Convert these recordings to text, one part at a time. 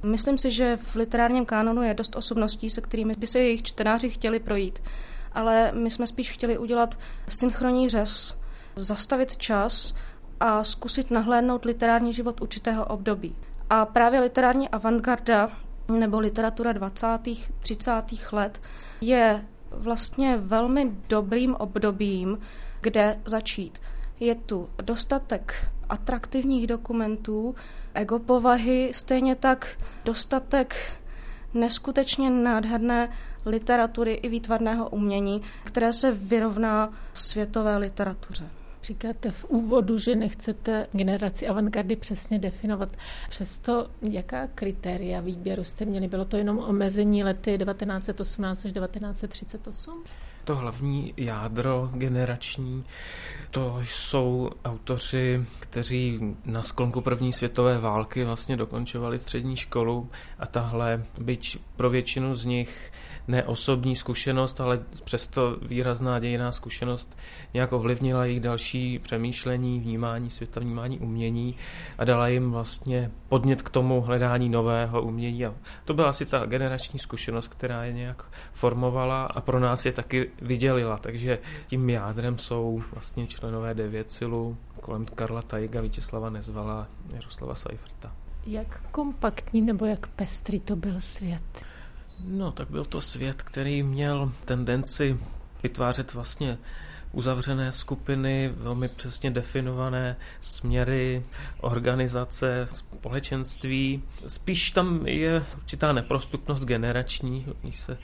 Myslím si, že v literárním kánonu je dost osobností, se kterými by se jejich čtenáři chtěli projít. Ale my jsme spíš chtěli udělat synchronní řez, zastavit čas a zkusit nahlédnout literární život určitého období. A právě literární avantgarda nebo literatura 20. 30. let je vlastně velmi dobrým obdobím, kde začít. Je tu dostatek atraktivních dokumentů, egopovahy, stejně tak dostatek neskutečně nádherné literatury i výtvarného umění, které se vyrovná světové literatuře. Říkáte v úvodu, že nechcete generaci avantgardy přesně definovat. Přesto jaká kritéria výběru jste měli? Bylo to jenom omezení lety 1918 až 1938? To hlavní jádro generační, to jsou autoři, kteří na sklonku první světové války vlastně dokončovali střední školu a tahle, byť pro většinu z nich ne osobní zkušenost, ale přesto výrazná dějinná zkušenost nějak ovlivnila jejich další přemýšlení, vnímání světa, vnímání umění a dala jim vlastně podnět k tomu hledání nového umění. A to byla asi ta generační zkušenost, která je nějak formovala a pro nás je taky vydělila. Takže tím jádrem jsou vlastně členové Devětsilu, kolem Karla Taiga, Vítězslava Nezvala, Jaroslava Seiferta. Jak kompaktní nebo jak pestrý to byl svět? No, tak byl to svět, který měl tendenci vytvářet vlastně uzavřené skupiny, velmi přesně definované směry, organizace, společenství. Spíš tam je určitá neprostupnost generační. Oni se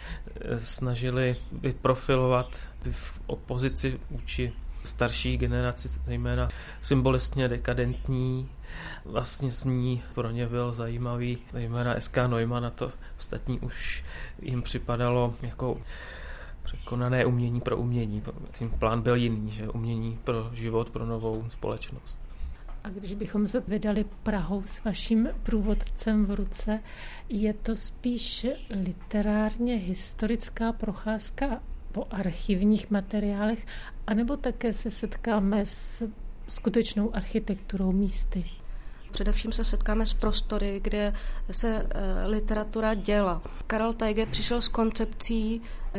snažili vyprofilovat v opozici vůči starší generaci, zejména symbolistně dekadentní. Vlastně z ní pro ně byl zajímavý zejména S.K. Neumann a to ostatní už jim připadalo jako překonané umění pro umění. Tím plán byl jiný, že umění pro život, pro novou společnost. A když bychom se vydali Prahou s vaším průvodcem v ruce, je to spíš literárně historická procházka po archivních materiálech, anebo také se setkáme s skutečnou architekturou místy? Především se setkáme s prostory, kde se literatura děla. Karel Taiger přišel s koncepcí,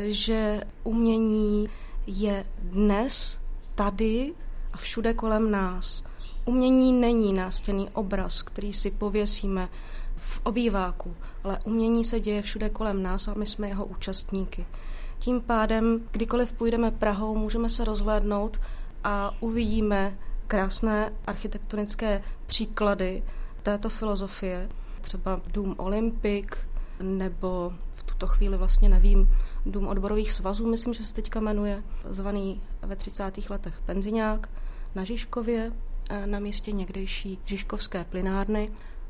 že umění je dnes, tady a všude kolem nás. Umění není nástěnný obraz, který si pověsíme v obýváku, ale umění se děje všude kolem nás a my jsme jeho účastníky. Tím pádem, kdykoliv půjdeme Prahou, můžeme se rozhlédnout a uvidíme krásné architektonické příklady této filozofie, třeba dům Olympik, nebo v tuto chvíli vlastně nevím, dům odborových svazů, myslím, že se teďka jmenuje, zvaný ve 30. letech Penziňák na Žižkově, na místě někdejší žižkovské plynárny,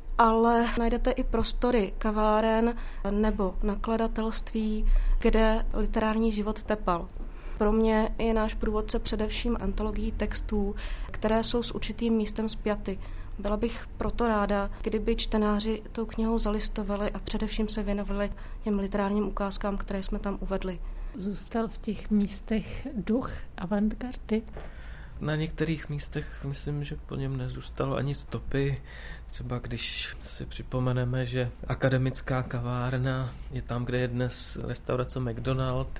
ale najdete i prostory kaváren nebo nakladatelství, kde literární život tepal. Pro mě je náš průvodce především antologií textů, které jsou s určitým místem spjaty. Byla bych proto ráda, kdyby čtenáři tou knihou zalistovali a především se věnovali těm literárním ukázkám, které jsme tam uvedli. Zůstal v těch místech duch avantgardy? Na některých místech myslím, že po něm nezůstalo ani stopy. Třeba když si připomeneme, že akademická kavárna je tam, kde je dnes restaurace McDonald,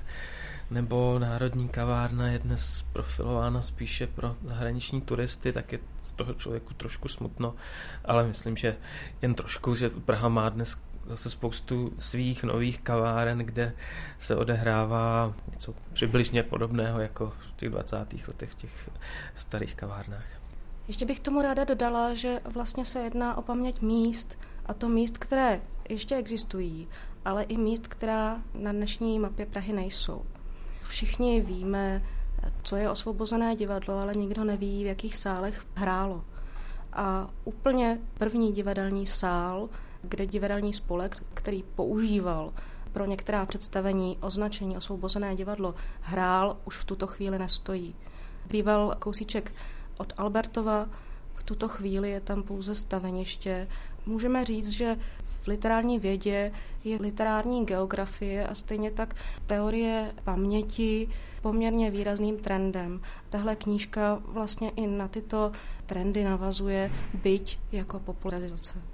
nebo Národní kavárna je dnes profilována spíše pro zahraniční turisty, tak je z toho člověku trošku smutno, ale myslím, že jen trošku, že Praha má dnes zase spoustu svých nových kaváren, kde se odehrává něco přibližně podobného jako v těch 20. letech v těch starých kavárnách. Ještě bych tomu ráda dodala, že vlastně se jedná o paměť míst, a to míst, které ještě existují, ale i míst, která na dnešní mapě Prahy nejsou. Všichni víme, co je Osvobozené divadlo, ale nikdo neví, v jakých sálech hrálo. A úplně první divadelní sál, kde divadelní spolek, který používal pro některá představení označení Osvobozené divadlo, hrál, už v tuto chvíli nestojí. Býval kousíček od Albertova, v tuto chvíli je tam pouze staveniště. Můžeme říct, že v literární vědě je literární geografie a stejně tak teorie paměti poměrně výrazným trendem. Tahle knížka vlastně i na tyto trendy navazuje, byť jako popularizace.